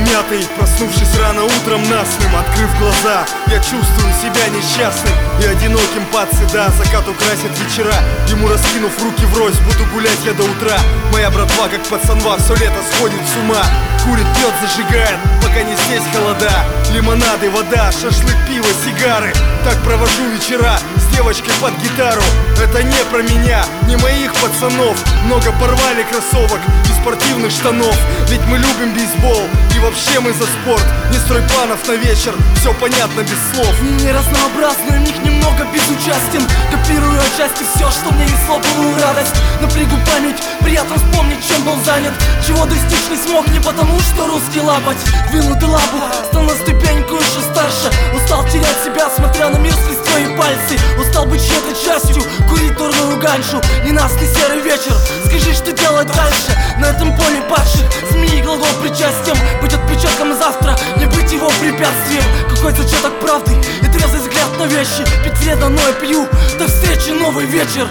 помятый, проснувшись рано утром насным, открыв глаза, я чувствую себя несчастным и одиноким под седа. Закат украсит вечера, ему раскинув руки врозь, буду гулять я до утра. Моя братва, как пацанва, все лето сходит с ума. Курит, пьет, зажигает, пока не здесь холода. Лимонады, вода, шашлык, пиво, сигары. Так провожу вечера с девочкой под гитару. Это не про меня, не моих пацанов. Много порвали кроссовок и спортивных штанов. Ведь мы любим бейсбол и вообще мы за спорт. Не строй планов на вечер, все понятно без слов. Не разнообразны, в них немного безучастен. Копирую отчасти все, что мне несло былую радость. Напрягу память, приятно вспомнить, чем был занят. Чего достичь не смог, не потому что русский лапоть. Двинутый лапу, стал на ступеньку еще старше. Устал терять себя, смотря на мир сквозь твои пальцы. Устал быть чьей-то частью, курить дурную ганшу. Ненастный серый вечер, скажи, что делать дальше. На этом поле падших, смени глагол причастием. Быть отпечатком завтра, не быть его препятствием. Какой зачаток правды и трезвый взгляд на вещи. Пить вредно, но я пью, до встречи, новый вечер.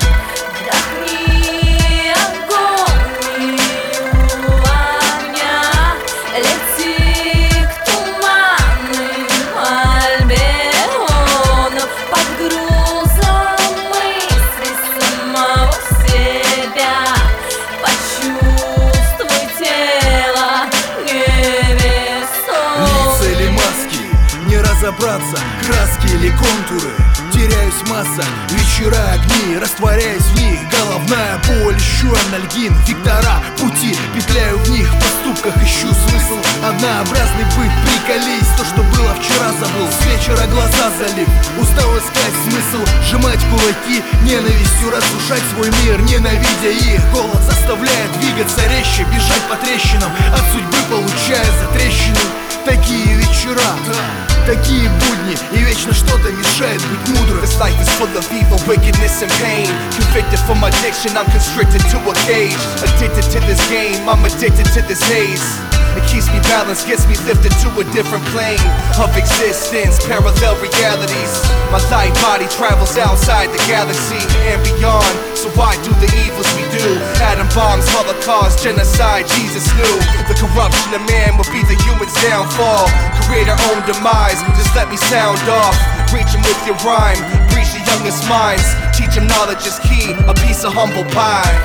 Разобраться, краски или контуры. Теряюсь в массах, вечера, огни, растворяюсь в них. Головная боль, ищу анальгин, вектора, пути, петляю в них. В поступках ищу смысл, однообразный быт. Приколись, то, что было вчера, забыл. С вечера глаза залив, устал искать смысл. Сжимать кулаки, ненавистью разрушать свой мир, ненавидя их. Голод заставляет двигаться резче, бежать по трещинам, от судьбы получая затрещины. Такие вечера, такие будни, и вечно что-то мешает быть мудрым. This life is full of evil, wickedness and pain. Convicted from addiction, I'm constricted to a cage. Addicted to this game, I'm addicted to this haze. It keeps me balanced, gets me lifted to a different plane of existence, parallel realities. My light body travels outside the galaxy and beyond. So why do the evils we do? Atom bombs, Holocaust, genocide, Jesus knew the corruption of man would be the human's downfall. Create our own demise, just let me sound off. Reach them with your rhyme, reach the youngest minds. Teach them knowledge is key, a piece of humble pie.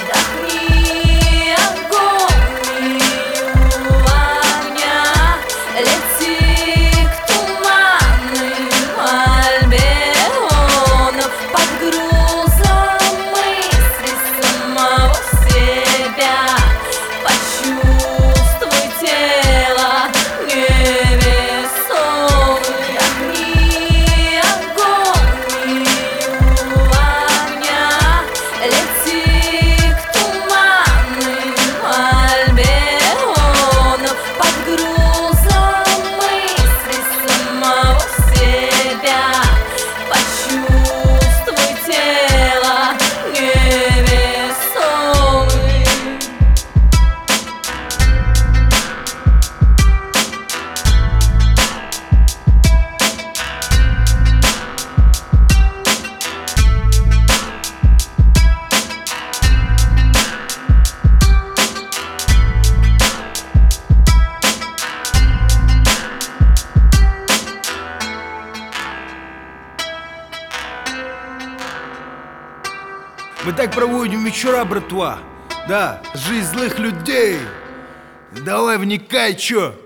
Мы так проводим вечера, братва. Да, жизнь злых людей. Давай вникай, чё?